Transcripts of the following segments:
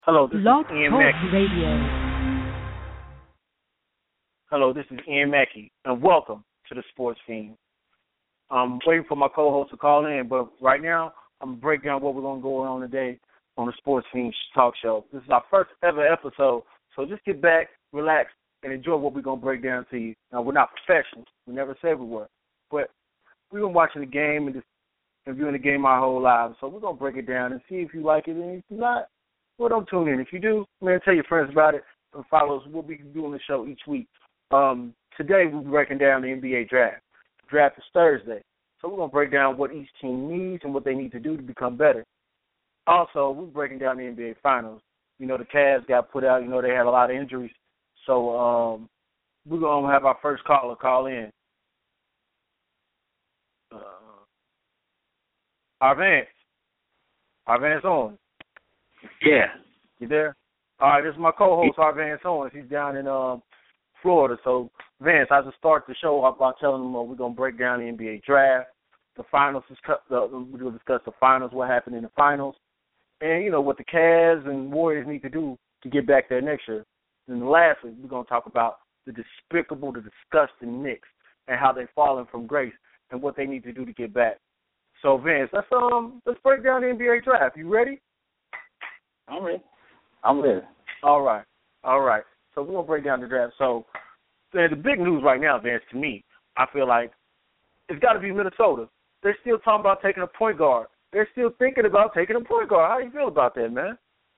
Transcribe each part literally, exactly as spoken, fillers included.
Hello, this Blog is Ian Talk Mackey. Radio. Hello, this is Ian Mackey, and welcome to the Sports Fiend. I'm waiting for my co-host to call in, but right now I'm going to break down what we're going to go on today on the Sports Fiend Talk Show. This is our first ever episode, so just get back, relax, and enjoy what we're going to break down to you. Now, we're not professionals. We never said we were, but we've been watching the game and just and viewing the game our whole lives, so we're going to break it down and see if you like it, and if you not, well, don't tune in. If you do, man, tell your friends about it and follow us. We'll be doing the show each week. Um, today we'll be breaking down the N B A draft. The draft is Thursday, so we're going to break down what each team needs and what they need to do to become better. Also, we're breaking down the N B A Finals. You know, the Cavs got put out. You know, they had a lot of injuries. So um, we're going to have our first caller call in. Uh, Arvance. Arvance Owens. Yeah. You there? All right, this is my co-host, Arvance Owens. He's down in um, Florida. So, Vance, I just start the show off by telling him uh, we're going to break down the N B A draft. The finals, is cut, uh, we're going to discuss the finals, what happened in the finals, and, you know, what the Cavs and Warriors need to do to get back there next year. And lastly, we're going to talk about the despicable, the disgusting Knicks and how they've fallen from grace and what they need to do to get back. So, Vince, let's um let's break down the N B A draft. You ready? I'm ready. I'm ready. All right. All right. So we're going to break down the draft. So the big news right now, Vince, to me, I feel like it's got to be Minnesota. They're still talking about taking a point guard. They're still thinking about taking a point guard. How do you feel about that, man?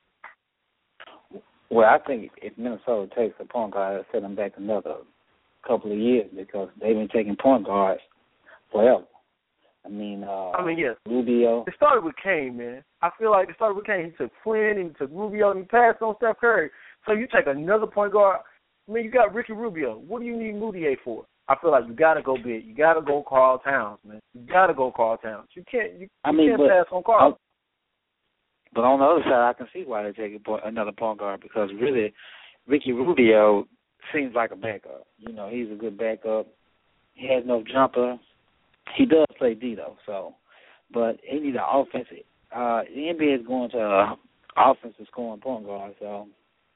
Well, I think if Minnesota takes a point guard, it'll set them back another couple of years because they've been taking point guards forever. I mean, uh, I mean, yeah. Rubio. It started with Kane, man. I feel like it started with Kane. He took Flynn, and he took Rubio, and he passed on Steph Curry. So you take another point guard. I mean, you got Ricky Rubio. What do you need Moutier for? I feel like you got to go big. You got to go Karl Towns, man. You got to go Karl Towns. You can't. You, I you mean, can't but, pass on Karl. But on the other side, I can see why they're taking point, another point guard because really, Ricky Rubio seems like a backup. You know, he's a good backup. He has no jumper. He does play D though, so. But he needs an offensive. Uh, the N B A is going to uh, offensive scoring point guard, so.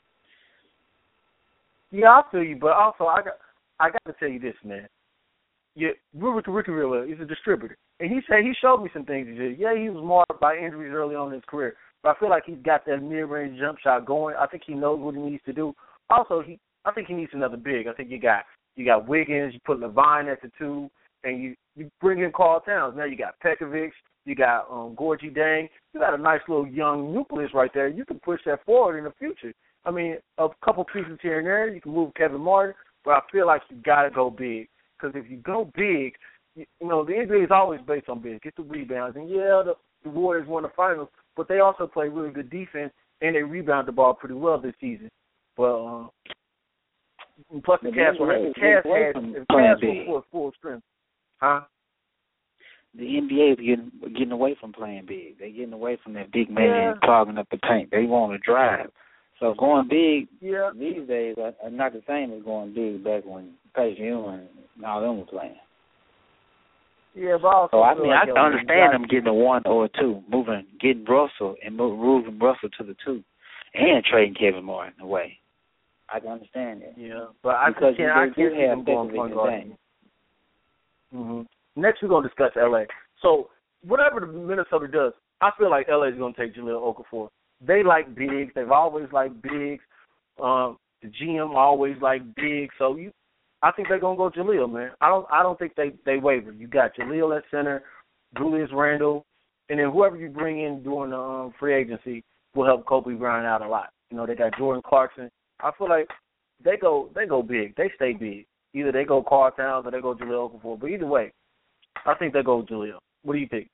Yeah, I feel you, but also I got I got to tell you this, man. Yeah, Ricky Ricky Rubio is a distributor, and he said he showed me some things. He said, yeah, he was marred by injuries early on in his career, but I feel like he's got that mid-range jump shot going. I think he knows what he needs to do. Also, he I think he needs another big. I think you got you got Wiggins, you put Levine at the two, and you, you bring in Karl Towns. Now you got Pekovic, you got um, Gorgie Dang. You got a nice little young nucleus right there. You can push that forward in the future. I mean, a couple pieces here and there. You can move Kevin Martin, but I feel like you got to go big. Because if you go big, you, you know, the N B A is always based on big. Get the rebounds. And, yeah, the, the Warriors won the finals, but they also play really good defense, and they rebound the ball pretty well this season. But uh, plus the Cavs were the Cavs had the Cavs were full, full strength. Huh? The N B A is getting getting away from playing big. They're getting away from that big man Yeah. clogging up the paint. They want to drive. So going big Yeah. these days are, are not the same as going big back when Patrick Ewing and all them were playing. Yeah, but I also So I feel mean, like, I can yo, understand guys, them getting a one or a two, moving, getting Russell and mo- moving Russell to the two, and trading Kevin Martin away. I can understand that. Yeah, but I because can't. you I do can't see have them going Pekovic point and guard. Dang. Mm-hmm. Next, we're gonna discuss L A. So whatever the Minnesota does, I feel like L A is gonna take Jahlil Okafor. They like bigs. They've always liked bigs. Um, the G M always liked bigs. So you, I think they're gonna go Jahlil, man. I don't. I don't think they they waver. You got Jahlil at center, Julius Randle, and then whoever you bring in during the um, free agency will help Kobe Bryant out a lot. You know, they got Jordan Clarkson. I feel like they go they go big. They stay big. Either they go Karl Towns or they go Jahlil Okafor. But either way, I think they go Jahlil. What do you think?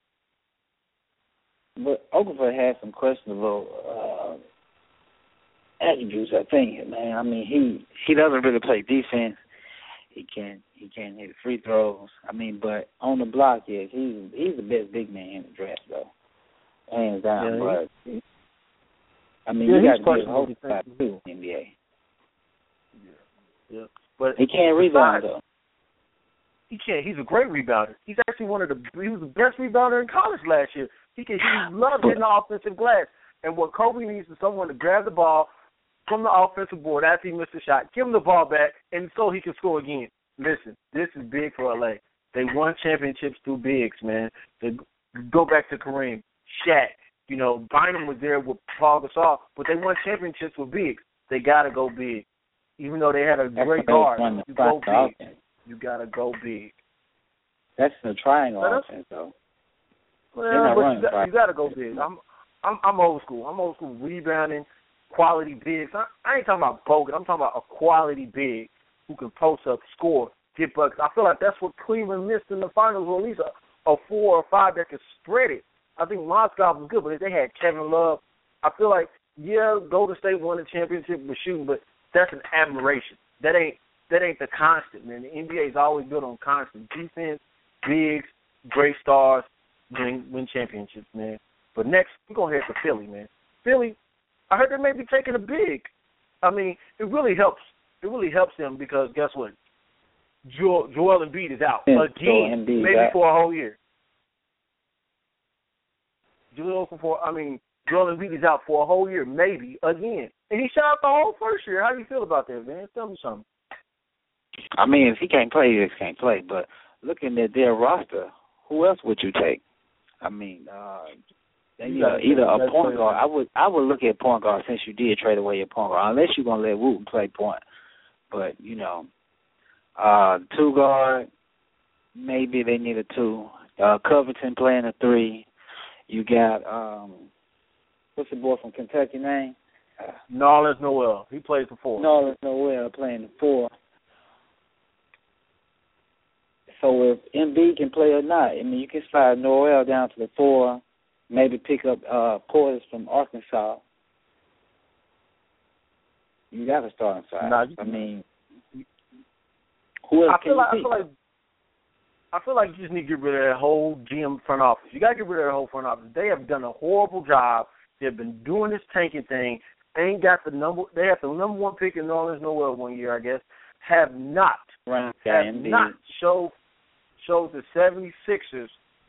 But Okafor has some questionable uh, attributes, I think, man. I mean, he he doesn't really play defense. He can he can't hit free throws. I mean, but on the block, yes, he's he's the best big man in the draft, though, hands down. Yeah, but I mean, yeah, you he's got to give questionable Okafor too in the N B A. Yeah, but He can't rebound besides, though. He can't. He's a great rebounder. He's actually one of the. He was the best rebounder in college last year. He can. He loves hitting the offensive glass. And what Kobe needs is someone to grab the ball from the offensive board after he missed a shot, give him the ball back, and so he can score again. Listen, this is big for L A. They won championships through bigs, man. They go back to Kareem, Shaq. You know, Bynum was there with Paul Gasol, but they won championships with bigs. They got to go big. Even though they had a That's great guard, you go big. Offense. You got to go big. That's the triangle That's, offense, though. Well, but you got, you got to go big. I'm, I'm, I'm old school. I'm old school rebounding, quality bigs. I, I ain't talking about bogus. I'm talking about a quality big who can post up, score, get buckets. I feel like that's what Cleveland missed in the finals, or at least a, a four or five that could spread it. I think Mozgov was good, but if they had Kevin Love, I feel like, yeah, Golden State won the championship with shooting, but that's an admiration. That ain't that ain't the constant, man. The N B A is always built on constant defense, bigs, great stars, win, win championships, man. But next, we're going to head to Philly, man. Philly, I heard they may be taking a big. I mean, it really helps. It really helps them because guess what? Joel, Joel Embiid is out yeah, again, maybe out. for a whole year. Joel for I mean, Joel Embiid is out for a whole year, maybe again, and he shot out the whole first year. How do you feel about that, man? Tell me something. I mean, if he can't play, he just can't play. But looking at their roster, who else would you take? I mean, uh, you know, either a point guard. I would I would look at point guard since you did trade away your point guard, unless you're gonna let Wooten play point. But you know, uh, two guard, maybe they need a two. Uh, Covington playing a three. You got um, what's the boy from Kentucky name? Uh, Nerlens Noel. He plays the four. Nerlens Noel playing the four. So if Embiid can play or not, I mean, you can slide Noel down to the four, maybe pick up uh, Portis from Arkansas. You got to start inside. Nah, you, I mean, who else I can feel you like, pick? I feel like I feel like you just need to get rid of that whole G M front office. You got to get rid of that whole front office. They have done a horrible job. They've been doing this tanking thing. They ain't got the number. They have the number one pick in Nerlens Noel one year, I guess. Have not, Right. have Indeed. not showed showed the seventy-sixers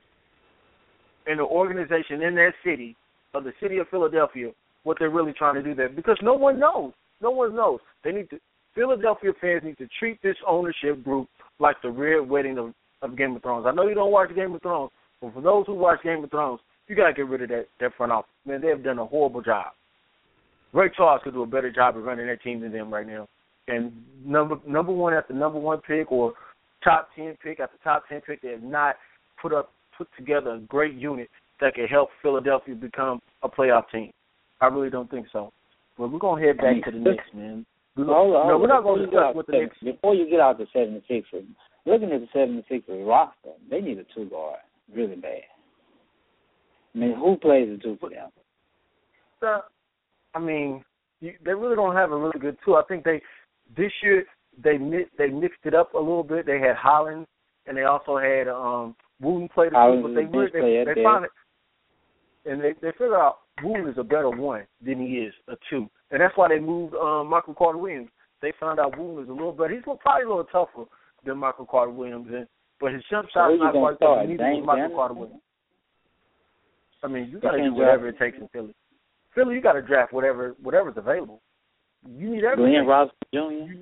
and the organization in their city, of the city of Philadelphia, what they're really trying to do there. Because no one knows. No one knows. They need to. Philadelphia fans need to treat this ownership group like the Red Wedding of, of Game of Thrones. I know you don't watch Game of Thrones, but for those who watch Game of Thrones, you got to get rid of that, that front office. Man, they have done a horrible job. Ray Charles could do a better job of running their team than them right now. And number number one after number one pick or top ten pick after top ten pick, they have not put up put together a great unit that can help Philadelphia become a playoff team. I really don't think so. But we're gonna head back to the Knicks, man. We're, hold on, no, we're not before going to you discuss get what the out- Knicks. Before you get out the seventy-sixers, looking at the seventy-sixers roster, they need a two guard really bad. I mean, who plays the two for them? Uh, I mean, you, they really don't have a really good two. I think they this year they mi- they mixed it up a little bit. They had Hollins and they also had um, Wooten play the two, but they really, they, they found it, and they they figured out Wooten is a better one than he is a two, and that's why they moved um, Michael Carter Williams. They found out Wooten is a little better. He's probably a little tougher than Michael Carter Williams, and, but his jump shot is not quite good. Neither is Michael Carter Williams. I mean, you got to do whatever it takes in Philly. Philly, you got to draft whatever whatever's available. You need everything. Glenn Robinson Junior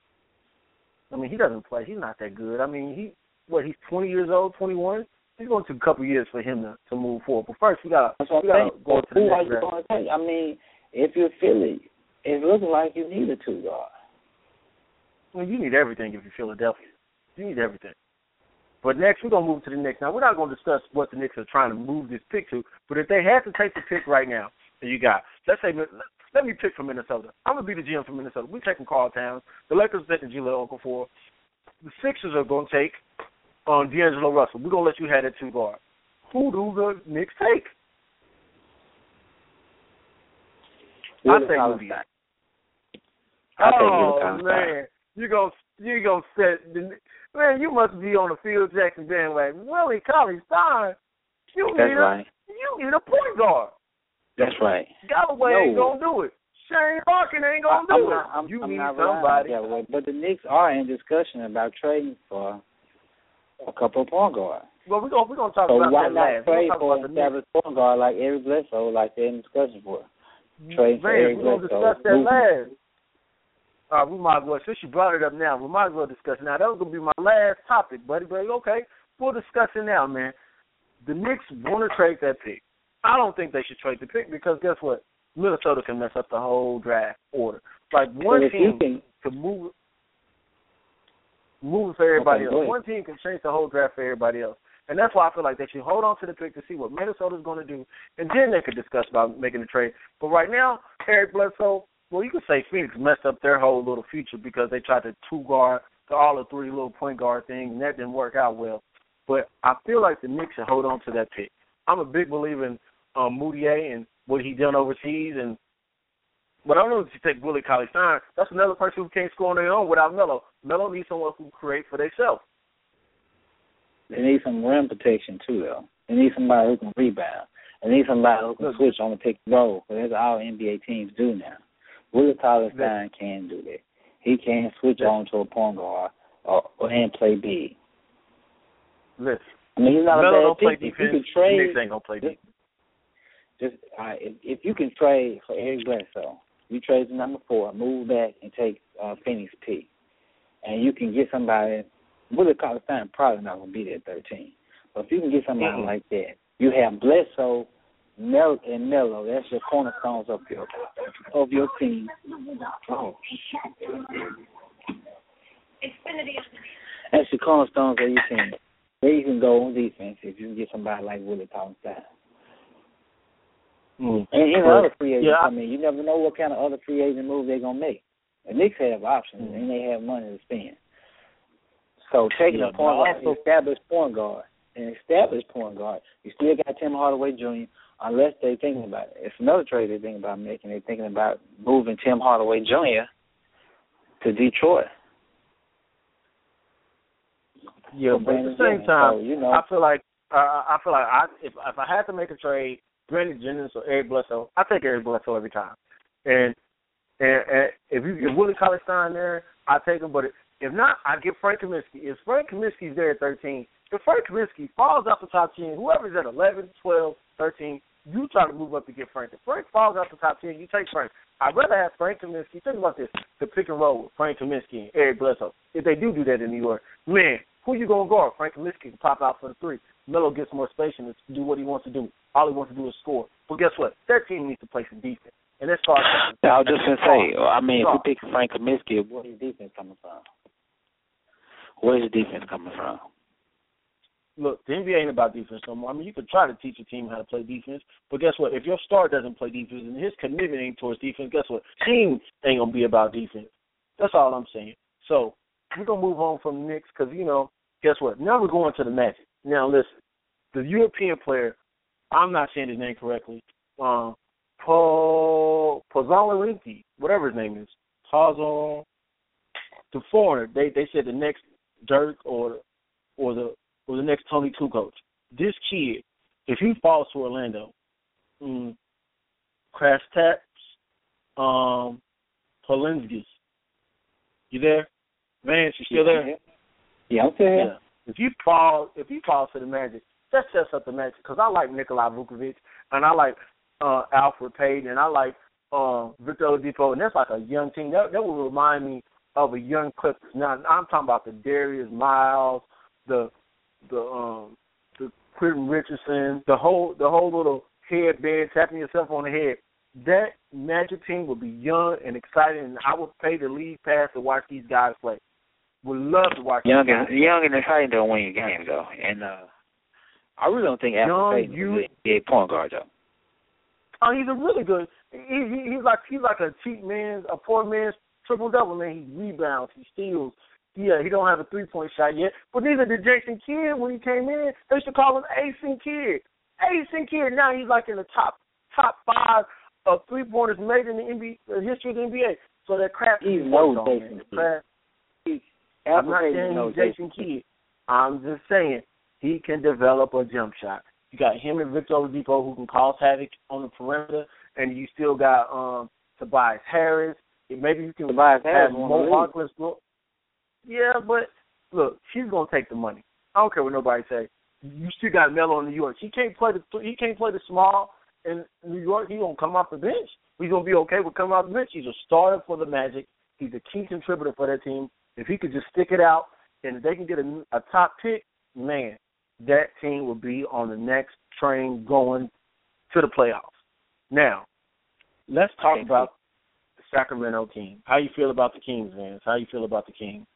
I mean, he doesn't play. He's not that good. I mean, he what? He's twenty years old, twenty-one. It's going to take a couple years for him to, to move forward. But first, we got to go to the who next are you draft. going to take? I mean, if you're Philly, it looks like you need a two guard. Well, you need everything if you're Philadelphia. You need everything. But next, we're going to move to the Knicks. Now, we're not going to discuss what the Knicks are trying to move this pick to, but if they had to take the pick right now that you got, let's say, let me pick from Minnesota. I'm going to be the G M from Minnesota. We're taking Karl Towns. The Lakers are taking Jahlil Okafor. The Sixers are going to take um, D'Angelo Russell. We're going to let you have that two guard. Who do the Knicks take? I say Rubio. Oh, man. You're going you're gonna set the man, you must be on the Phil Jackson bandwagon. Willie Cauley-Stein, you That's need right. a you need a point guard. That's right. Galloway no. ain't gonna do it. Shane Larkin ain't gonna do I'm it. not, I'm, you I'm need not somebody. That way. But the Knicks are in discussion about trading for a couple of point guards. Well, we're gonna we're gonna talk so about why that not last. trade talk for about an the Knicks. established point guard like Eric Bledsoe, like they're in discussion for? Trade for Eric we're going to discuss that last. Uh, we might as well, since you brought it up now, we might as well discuss it now. That was going to be my last topic, buddy. But okay, we'll discuss it now, man. The Knicks want to trade that pick. I don't think they should trade the pick because guess what? Minnesota can mess up the whole draft order. Like one team can, can move move it for everybody okay, else. One team can change the whole draft for everybody else. And that's why I feel like they should hold on to the pick to see what Minnesota's going to do, and then they could discuss about making a trade. But right now, Eric Bledsoe, well, you could say Phoenix messed up their whole little future because they tried to two-guard, to all the three little point guard things, and that didn't work out well. But I feel like the Knicks should hold on to that pick. I'm a big believer in um, Moutier and what he done overseas, and but I don't know if you take Willie Cauley-Stein. That's another person who can't score on their own without Melo. Melo needs someone who can create for themselves. They need some rim protection, too, though. They need somebody who can rebound. They need somebody who can Look, switch on the pick and roll, because that's all N B A teams do now. Willie Cauley-Stein can do that. He can switch yeah. on to a point guard or, or and play big. Listen, I mean, he's not Melo a bad don't play defense. defense. You can trade, Knicks ain't going to play defense. Just, all right, if, if you can trade for Eric Bledsoe, you trade the number four, move back and take uh, Phoenix pick, and you can get somebody. Willie Cauley-Stein probably not going to be there at thirteen. But if you can get somebody mm-hmm. like that, you have Bledsoe, Mel, and Melo. That's your cornerstones of your of your team. Oh. That's your cornerstones of your team. There you can go on defense if you can get somebody like Willie Cauley-Stein. Mm. And, and other free agents, yeah. I mean, you never know what kind of other free agent move they're going to make. The Knicks have options, mm. and they have money to spend. So taking yeah, a point guard, also, established point guard, an established point guard, you still got Tim Hardaway Junior unless they're thinking about it. It's another trade they're thinking about making. They're thinking about moving Tim Hardaway Junior to Detroit. Yeah, but at the same time, so, you know, I feel like uh, I feel like I if if I had to make a trade, Brandon Jennings or Eric Bledsoe, I take Eric Bledsoe every time. And and, and if you if Willie Cauley-Stein there, I take him. But if not, I get Frank Kaminsky. If Frank Kaminsky's there at thirteen, if Frank Kaminsky falls out the top ten, whoever's at eleven, twelve, thirteen, you try to move up to get Frank. If Frank falls out the top ten, you take Frank. I'd rather have Frank Kaminsky. Think about this: the pick and roll with Frank Kaminsky and Eric Bledsoe. If they do do that in New York, man, who you gonna guard? Frank Kaminsky can pop out for the three. Melo gets more space and do what he wants to do. All he wants to do is score. But guess what? That team needs to play some defense. And that's far. Yeah, I was just going to say, I mean, if you pick Frank Kaminsky, where's his defense coming from? Where's his defense coming from? Look, the N B A ain't about defense no more. I mean, you could try to teach a team how to play defense, but guess what? If your star doesn't play defense and his commitment ain't towards defense, guess what? Team ain't going to be about defense. That's all I'm saying. So we're going to move on from the Knicks because, you know, guess what? Now we're going to the Magic. Now, listen, the European player, I'm not saying his name correctly, um, Paul Pozzolari, whatever his name is, Pozzol, the foreigner, they they said the next Dirk or or the or the next Tony Kukoc. This kid, if he falls to Orlando, mm, Crash Taps, um, Polinskis, you there? Vance, you still there? Yeah, I'm still here. Yeah. If you fall, if you fall to the Magic, that sets up the Magic because I like Nikola Vukovic and I like uh, Alfred Payton and I like uh, Victor Oladipo, and that's like a young team. That that will remind me of a young Clippers. Now I'm talking about the Darius Miles, the the um, the Quentin Richardson, the whole the whole little headband tapping yourself on the head. That Magic team would be young and exciting, and I would pay the league pass to watch these guys play. Would love to watch. Young and young and exciting don't win your games though, and uh, I really don't think Alfred Payton is a point guard though. Oh, he's a really good. He, he, he's like he's like a cheap man's, a poor man's triple double man. He rebounds, he steals. Yeah, he don't have a three point shot yet, but neither did Jason Kidd when he came in. They used to call him Acing Kidd. Acing Kidd. Now he's like in the top top five of three pointers made in the N B A, the history of the N B A. So that crap he's no Jason Kidd. I'm not saying he's Jason Kidd. I'm just saying he can develop a jump shot. You got him and Victor Oladipo who can cause havoc on the perimeter, and you still got um, Tobias Harris. Maybe you can Tobias have Harris Mo Harkless. Yeah, but look, she's gonna take the money. I don't care what nobody say. You still got Melo in New York. He can't play the he can't play the small in New York. He gonna come off the bench. He's going to be okay with coming off the bench. He's a starter for the Magic. He's a key contributor for that team. If he could just stick it out and if they can get a, a top pick, man, that team will be on the next train going to the playoffs. Now, let's talk about the Sacramento Kings. How you feel about the Kings, Vance? How you feel about the Kings?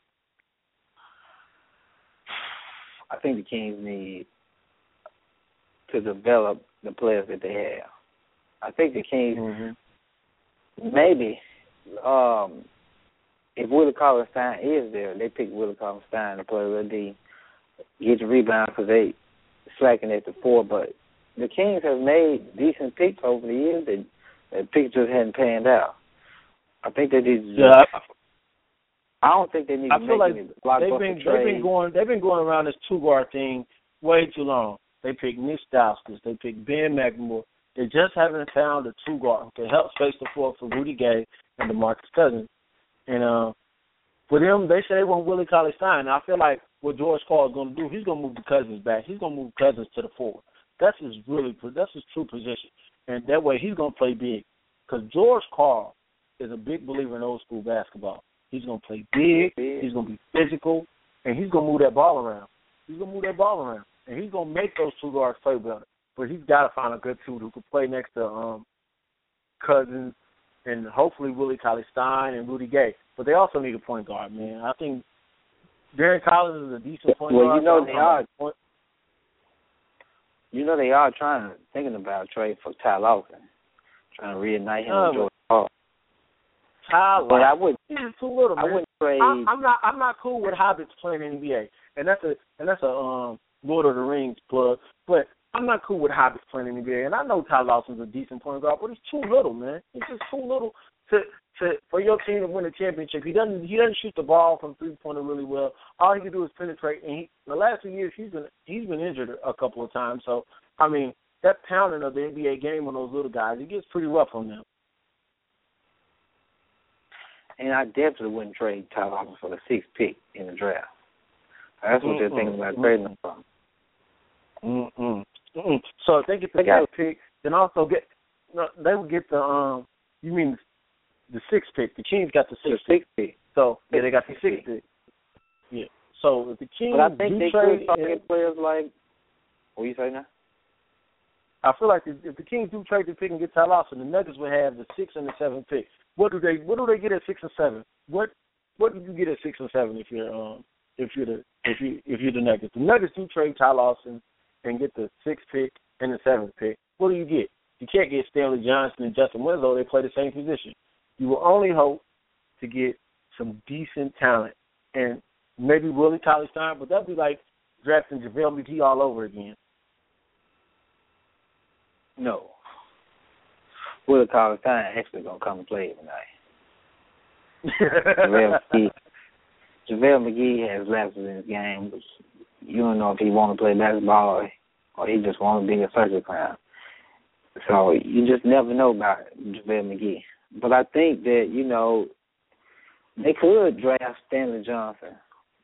I think the Kings need to develop the players that they have. I think the Kings mm-hmm. maybe um, if Willie Cauley-Stein is there, they pick Willie Cauley-Stein to play with D, get the rebound because they slacking at the four. But the Kings have made decent picks over the years. That the picks just hadn't panned out. I think they need. To yeah, I, I don't think they need I to feel make like any blockbuster they've been trades. they've been going they've been going around this two guard thing way too long. They picked Nick Stauskas. They picked Ben McLemore. They just haven't found a two guard who can help space the floor for Rudy Gay and DeMarcus Cousins. And uh, for them, they say they want Willie Cauley-Stein. I feel like what George Karl is going to do, he's going to move the Cousins back. He's going to move Cousins to the four. That's his really that's his true position. And that way he's going to play big. Because George Karl is a big believer in old school basketball. He's going to play big. He's going to be physical. And he's going to move that ball around. He's going to move that ball around. And he's going to make those two guards play better. But he's got to find a good two who can play next to um, Cousins and hopefully Willie Cauley-Stein and Rudy Gay. But they also need a point guard, man. I think Darren Collins is a decent point well, guard. Well, you know they are. Point. You know they are trying thinking about a trade for Ty Lawson, trying to reignite him uh, with George Karl. Ty But I would. He's too little, man. I wouldn't trade. I, I'm not. I'm not cool with hobbits playing in the N B A, and that's a and that's a um, Lord of the Rings plug. But I'm not cool with hobbits playing in the N B A, and I know Ty Lawson's a decent point guard, but he's too little, man. He's just too little to to for your team to win a championship. He doesn't he doesn't shoot the ball from three pointer really well. All he can do is penetrate. And he, the last few years he's been he's been injured a couple of times. So I mean that pounding of the N B A game on those little guys, it gets pretty rough on them. And I definitely wouldn't trade Ty Lawson for the sixth pick in the draft. That's what mm-mm. they're thinking about trading him from. Mm-mm. Mm-mm. So if they get the sixth pick, then also get no, they would get the um. You mean the sixth pick? The Kings got the sixth the pick. pick. So yeah, they got the sixth pick. Yeah. So if the Kings but I think do they trade, could target players like. What you say now? I feel like if, if the Kings do trade the pick and get Ty Lawson, the Nuggets would have the sixth and the seventh pick. What do they What do they get at six and seven? What What do you get at six and seven if you're um if you're the if you if you're the Nuggets? The Nuggets do trade Ty Lawson and get the sixth pick and the seventh pick. What do you get? You can't get Stanley Johnson and Justin Winslow. They play the same position. You will only hope to get some decent talent and maybe Willie Cauley-Stein, but that'd be like drafting JaVale McGee all over again. No. Willie Cauley-Stein actually going to come and play tonight. JaVale McGee, JaVale McGee has lapses in his game. You don't know if he want to play basketball or, or he just want to be a circus clown. So you just never know about JaVale McGee. But I think that, you know, they could draft Stanley Johnson.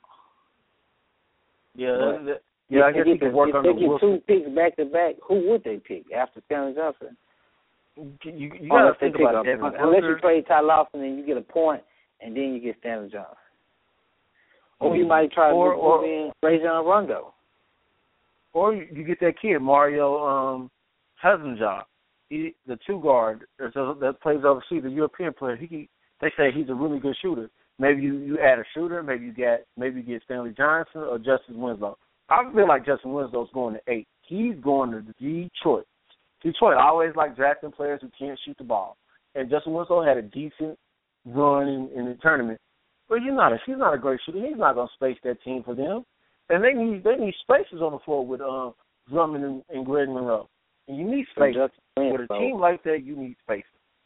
Yeah, that, that, yeah. I guess he could work if on they the get Wilson. two picks back to back, who would they pick after Stanley Johnson? You, you got to think about that. Devin Unless Booker. you trade Ty Lawson and you get a point, and then you get Stanley Johnson. Or you might try to or, move or, in Rajon Rondo. Or you get that kid, Mario um, Hasenjob, he, the two guard that plays overseas, the European player. He, they say he's a really good shooter. Maybe you, you add a shooter. Maybe you get maybe you get Stanley Johnson or Justice Winslow. I feel like Justin Winslow's going to eight. He's going to Detroit. Detroit always like drafting players who can't shoot the ball. And Justin Winslow had a decent run in, in the tournament. But he's not a he's not a great shooter. He's not going to space that team for them. And they need they need spaces on the floor with um, Drummond and, and Greg Monroe. And you need space. With a team like that, you need space.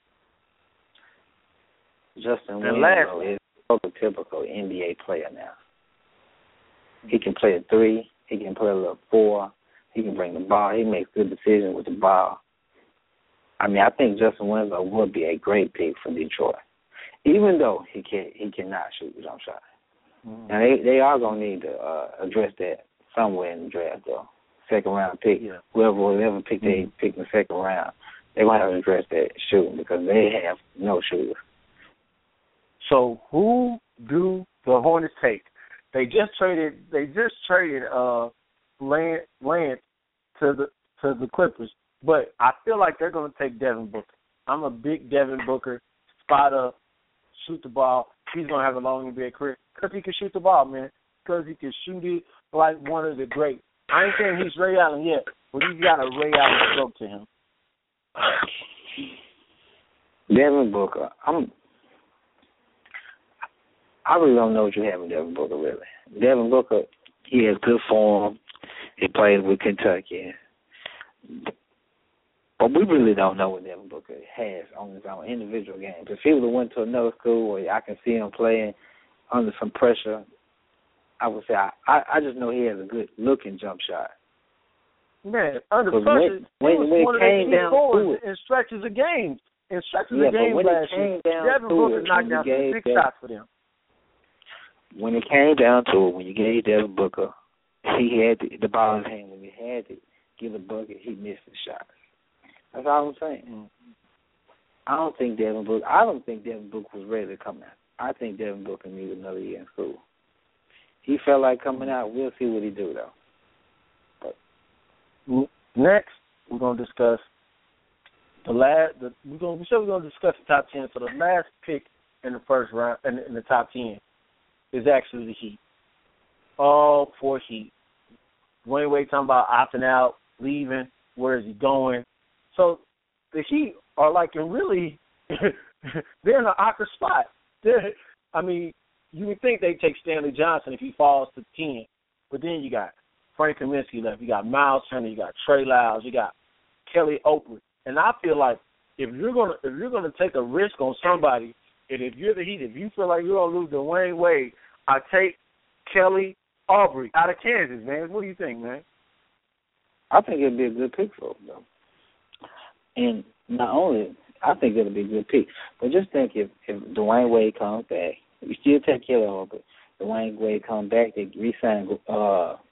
Justin Winslow is a prototypical N B A player now. He can play a three. He can play a little four. He can bring the ball. He makes good decisions with the ball. I mean, I think Justin Winslow would be a great pick for Detroit, even though he can he cannot shoot the jump shot. Mm-hmm. Now they they are gonna need to uh, address that somewhere in the draft, though. Second round pick, yeah. whoever whoever pick mm-hmm. they pick in the second round, They're going to have to address that shooting because they have no shooters. So who do the Hornets take? They just traded. They just traded uh, Lance, Lance to the to the Clippers, but I feel like they're going to take Devin Booker. I'm a big Devin Booker, spot up, shoot the ball. He's going to have a long N B A career because he can shoot the ball, man. Because he can shoot it like one of the greats. I ain't saying he's Ray Allen yet, but he's got a Ray Allen stroke to him. Devin Booker, I'm. I really don't know what you have in Devin Booker, really. Devin Booker, he has good form. He plays with Kentucky. But we really don't know what Devin Booker has on his own individual games. If he would have went to another school where I can see him playing under some pressure, I would say I, I, I just know he has a good looking jump shot. Man, under pressure, when, when, when one it came down to it, in stretches of games, in stretches yeah, of games when last it came year, down Devin to Booker it, knocked down some big shots for them. When it came down to it, when you gave Devin Booker, he had the, the ball in his hand. When he had to give a bucket, he missed the shots. That's all I'm saying. Mm-hmm. I don't think Devin Booker. I don't think Devin Booker was ready to come out. I think Devin Booker needed another year in school. He felt like coming out. We'll see what he do though. But next, we're gonna discuss the last. The, we're gonna we said we're gonna discuss the top ten. So the last pick in the first round in, in the top ten is actually the Heat. All four Heat. Dwayne Wade talking about opting out, leaving. Where is he going? So the Heat are like in really, they're in an awkward spot. They're, I mean, you would think they'd take Stanley Johnson if he falls to ten, but then you got Frank Kaminsky left. You got Miles Turner. You got Trey Lyles. You got Kelly Oubre. And I feel like if you're gonna if you're gonna take a risk on somebody, and if you're the Heat, if you feel like you're gonna lose Dwayne Wade, I take Kelly Oubre out of Kansas, man. What do you think, man? I think it'd be a good pick for him, though. And not only, I think it'll be a good pick, but just think if, if Dwayne Wade comes back, you still take Kelly Oubre. Dwayne Wade comes back, they re-sign uh, uh,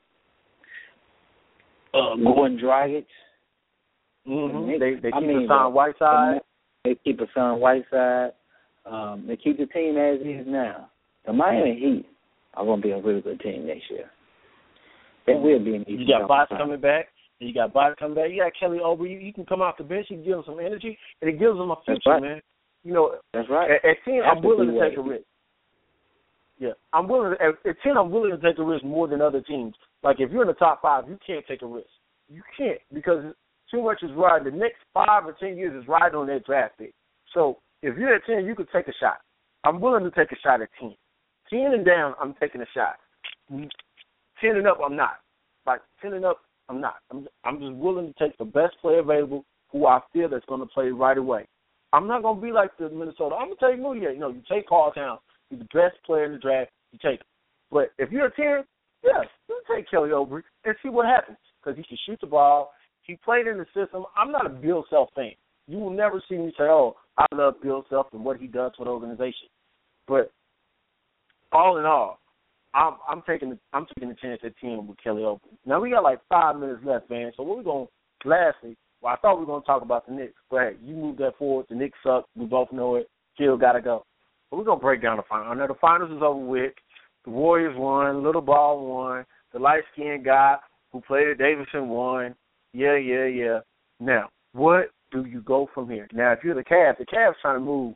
Gordon Dragic. Mm-hmm. They, they keep I mean, Hassan Whiteside. They keep Hassan Whiteside. Um, they keep the team as is now. The Miami Heat are going to be a really good team next year. They will be in the You got Bots coming back. You got Bots coming back. You got Kelly Oubre. You, you can come off the bench. You can give him some energy, and it gives him a future, right. man. You know, that's right. At, at ten, that's I'm willing to take a risk. Yeah, I'm willing. To, at, at ten, I'm willing to take a risk more than other teams. Like if you're in the top five, you can't take a risk. You can't because too much is riding. The next five or ten years is riding on that draft pick. So if you're at ten, you could take a shot. I'm willing to take a shot at ten. ten and down, I'm taking a shot. ten and up, I'm not. Like ten and up, I'm not. I'm I'm just willing to take the best player available who I feel that's going to play right away. I'm not going to be like the Minnesota. I'm going to take Moutier. You know, you take Karl Towns. He's the best player in the draft. You take him. But if you're a ten, yes, you take Kelly Oubre and see what happens because he can shoot the ball. He played in the system. I'm not a Bill Self fan. You will never see me say, oh, I love Bill Self and what he does for the organization. But all in all, I'm, I'm taking I'm taking a chance at ten with Kelly Oubre. Now we got like five minutes left, man. So what we're going to lastly, well, I thought we were going to talk about the Knicks, but hey, you move that forward. The Knicks suck. We both know it. Still got to go. But we're going to break down the final. I know the finals is over with. The Warriors won. Little Ball won. The light-skinned guy who played at Davidson won. Yeah, yeah, yeah. Now, what do you go from here? Now, if you're the Cavs, the Cavs trying to move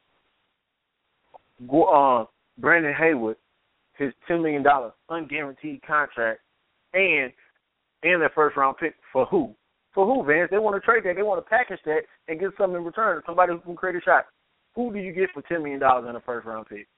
uh, Brandon Haywood, his ten million dollars unguaranteed contract, and and their first-round pick for who? For who, Vance? They want to trade that. They want to package that and get something in return, somebody who can create a shot. Who do you get for ten million dollars in a first-round pick?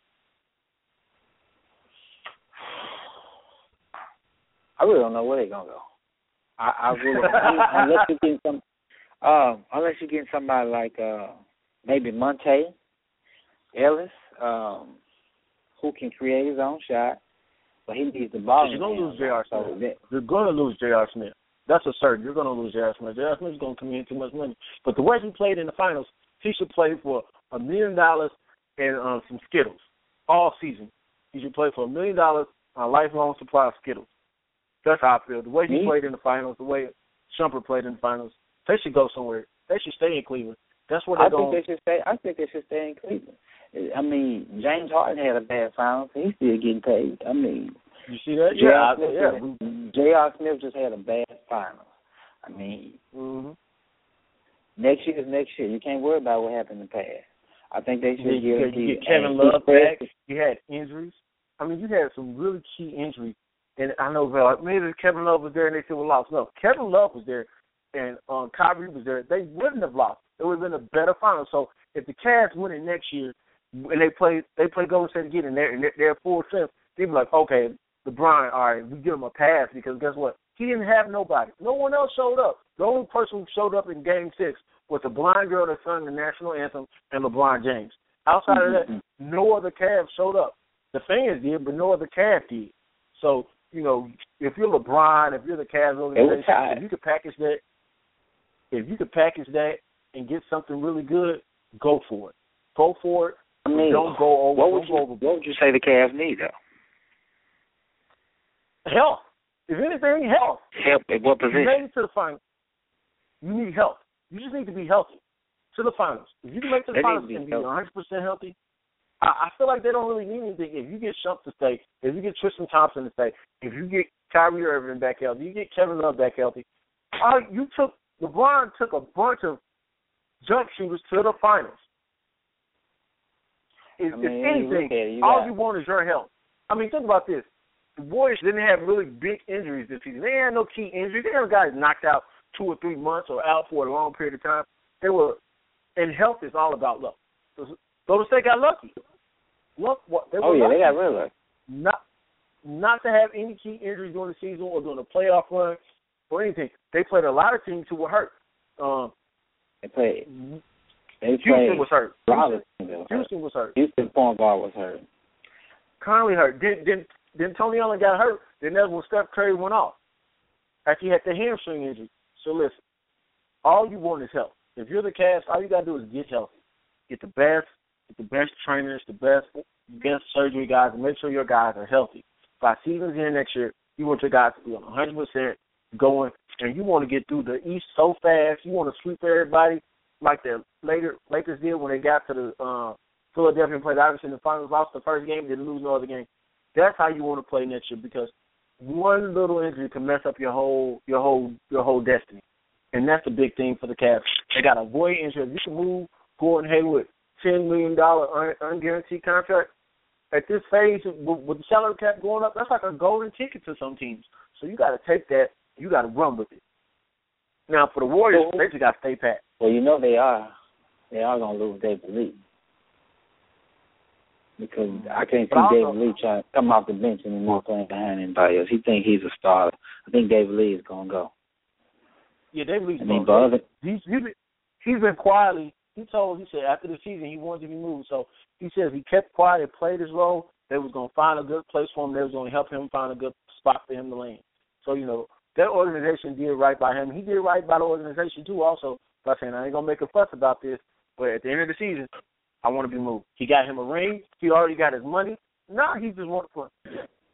I really don't know where they're going to go. I, I really don't. Unless you get some, um, unless you get somebody like uh, maybe Monte Ellis, um, who can create his own shot, but he needs the ball. You're going to lose J R. Smith. You're going to lose J R. Smith. That's a certain. You're going to lose J R. Smith. J R. Smith is going to come in too much money. But the way he played in the finals, he should play for a million dollars and um, some Skittles all season. He should play for a million dollars on a lifelong supply of Skittles. That's how I feel. The way he Me? played in the finals, the way Shumpert played in the finals, they should go somewhere. they should stay in Cleveland. That's where they're I going. think they should stay. I think they should stay in Cleveland. I mean, James Harden had a bad finals. He's still getting paid. I mean, you see that? J R. Yeah, Smith, yeah. J R. Smith just had a bad finals. I mean, mm-hmm. next year is next year. You can't worry about what happened in the past. I think they should you, give. you, you get Kevin Love back. You had injuries. I mean, you had some really key injuries. And I know, well, maybe Kevin Love was there and they said we lost. No, Kevin Love was there and um, Kyrie was there. They wouldn't have lost. It would have been a better final. So if the Cavs win it next year and they play they play Golden State again and they're, and they're, they're full strength, they'd be like, okay, LeBron, all right, we give him a pass because guess what? He didn't have nobody. No one else showed up. The only person who showed up in Game six was the blind girl that sung the national anthem and LeBron James. Outside of that, no other Cavs showed up. The fans did, but no other Cavs did. So, you know, if you're LeBron, if you're the Cavs organization, if you could package that, if you could package that and get something really good, go for it. Go for it. I mean, don't go over. What would, you, go over. what would you say the Cavs need, though? Health. If anything, health. Help at what position? You made it to the finals. You need health. You just need to be healthy to the finals. If you can make it to the They finals need to and be be one hundred percent healthy, I, I feel like they don't really need anything. If you get Shump to stay, if you get Tristan Thompson to stay, if you get Kyrie Irving back healthy, you get Kevin Love back healthy, uh, you took LeBron took a bunch of jump shooters to the finals. If, I mean, if anything, you you all got... you want is your health. I mean, think about this. The Warriors didn't have really big injuries this season. They had no key injuries. They had guys knocked out two or three months or out for a long period of time. They were, and health is all about luck. Golden State got lucky. Luck, what? They were oh yeah, lucky. they got real lucky. Not, not to have any key injuries during the season or during the playoff run or anything. They played a lot of teams who were hurt. Um, they played. They Houston played. was hurt. Houston, Houston, Houston was hurt. Houston point guard was hurt. Conley hurt. Then, then, then Tony Allen got hurt. Then that's when Steph Curry went off. After he had the hamstring injury. So listen, all you want is health. If you're the Cavs, all you gotta do is get healthy, get the best, get the best trainers, the best, best surgery guys, and make sure your guys are healthy. By season's end next year, you want your guys to be on one hundred percent going, and you want to get through the East so fast. You want to sweep everybody like the later Lakers did when they got to the uh, Philadelphia and played Iverson in the finals, lost the first game, didn't lose no other game. That's how you want to play next year because one little injury can mess up your whole your whole your whole destiny. And that's the big thing for the Cavs. They got a void injury. If you can move Gordon Hayward, ten million dollars un- unguaranteed contract, at this phase, with, with the salary cap going up, that's like a golden ticket to some teams. So you got to take that. You got to run with it. Now, for the Warriors, well, they just got to stay pat. Well, you know they are. They are going to lose David Lee. Because I can't see also, David Lee trying to come off the bench anymore playing behind anybody else. He thinks he's a starter. I think David Lee is going to go. Yeah, David Lee's I mean, going to go. He's, he's, been, he's been quietly, he told, he said after the season he wanted to be moved. So he says he kept quiet and played his role. They was going to find a good place for him. They was going to help him find a good spot for him to land. So, you know, that organization did right by him. He did right by the organization, too, also, by saying, I ain't going to make a fuss about this, but at the end of the season, I want to be moved. He got him a ring. He already got his money. Now he just wants to play.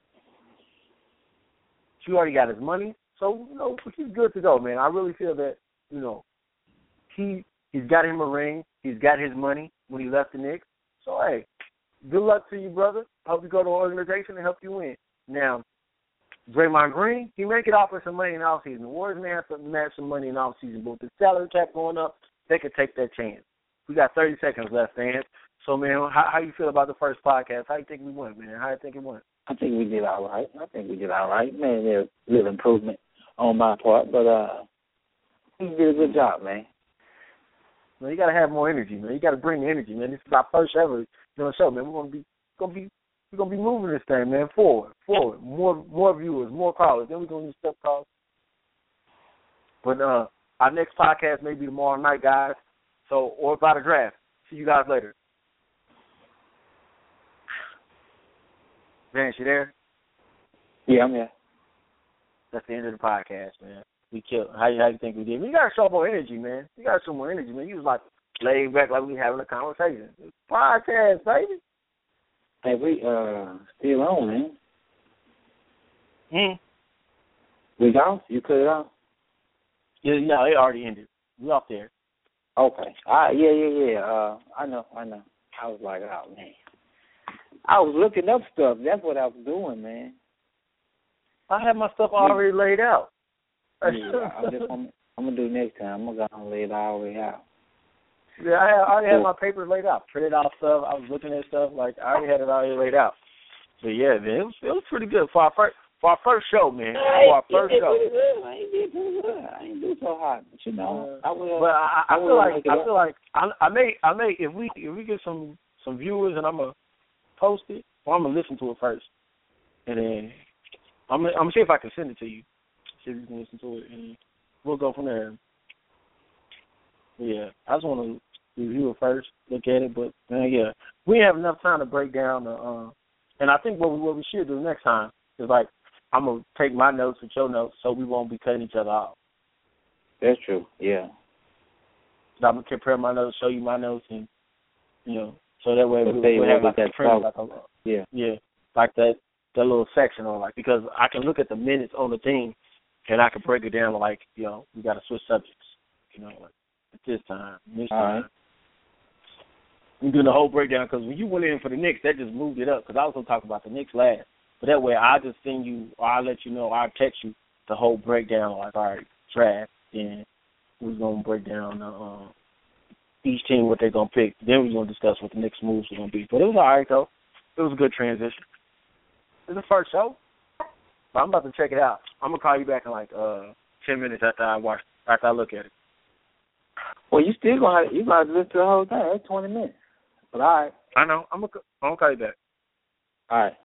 He already got his money. So, you know, he's good to go, man. I really feel that, you know, he, he's got him a ring. He's got his money when he left the Knicks. So, hey, good luck to you, brother. Hope you go to an organization and help you win. Now, Draymond Green, he may get offered some money in the offseason. The Warriors may have to match some money in the offseason, but with the salary cap going up, they could take that chance. We got thirty seconds left, man. So, man, how, how you feel about the first podcast? How you think we went, man? How you think it went? I think we did all right. I think we did all right. Man, there's a little improvement on my part, but uh, he did a good job, man. Man, you got to have more energy, man. You got to bring the energy, man. This is our first ever, you know, show, man. We're going to be, going to be, we're going to be moving this thing, man, forward, forward. More, more viewers, more callers. Then we're going to use step calls. But uh, our next podcast may be tomorrow night, guys. So, or by the draft. See you guys later. Vance, you there? Yeah, I'm here. That's the end of the podcast, man. We killed. How you how you think we did? You gotta show more energy, man. You gotta show more energy, man. You was like laid back, like we having a conversation. Podcast, baby. Hey, we uh still on, man. Hmm. We gone? You cut it off? Yeah, no, it already ended. We off there. Okay. Ah, yeah, yeah, yeah. Uh, I know, I know. I was like, oh man, I was looking up stuff. That's what I was doing, man. I had my stuff already laid out. Yeah, I'm just I'm, I'm gonna do next time. I'm gonna go and lay it all the way out. Yeah, I, had, I already had my papers laid out, printed out stuff. I was looking at stuff like I already had it already laid out. But yeah, man, it was it was pretty good for our first for our first show, man. For our first show. I ain't did pretty good. I ain't do so hot, but you know, Uh, I will. but I, I, I, I will feel like make it I up. feel like I, I may I may if we if we get some some viewers and I'm gonna post it, or I'm gonna listen to it first, and then I'm gonna, I'm gonna see if I can send it to you. See if you can listen to it, and we'll go from there. Yeah, I just want to review it first, look at it, but uh, yeah, we have enough time to break down the. Uh, and I think what we, what we should do next time is like I'm gonna take my notes with your notes, so we won't be cutting each other off. That's true. Yeah. So I'm gonna compare my notes, show you my notes, and you know, so that way We'll we'll, tell you we'll what have like that a print, like talk- a Yeah. yeah, like that that little section on like because I can look at the minutes on the thing, and I can break it down to like you know we got to switch subjects, you know, like at this time, this All time. right. We doing the whole breakdown because when you went in for the Knicks, that just moved it up because I was gonna talk about the Knicks last. But that way, I'll just send you, or I'll let you know, I'll text you the whole breakdown, like, all right, draft, and we're going to break down the, uh, each team, what they're going to pick. Then we're going to discuss what the next moves are going to be. But it was all right, though. It was a good transition. It's the first show. But I'm about to check it out. I'm going to call you back in, like, uh, ten minutes after I watch, after I look at it. Well, you still going to, you got to listen to the whole thing. That's twenty minutes. But all right. I know. I'm going to I'm gonna call you back. All right.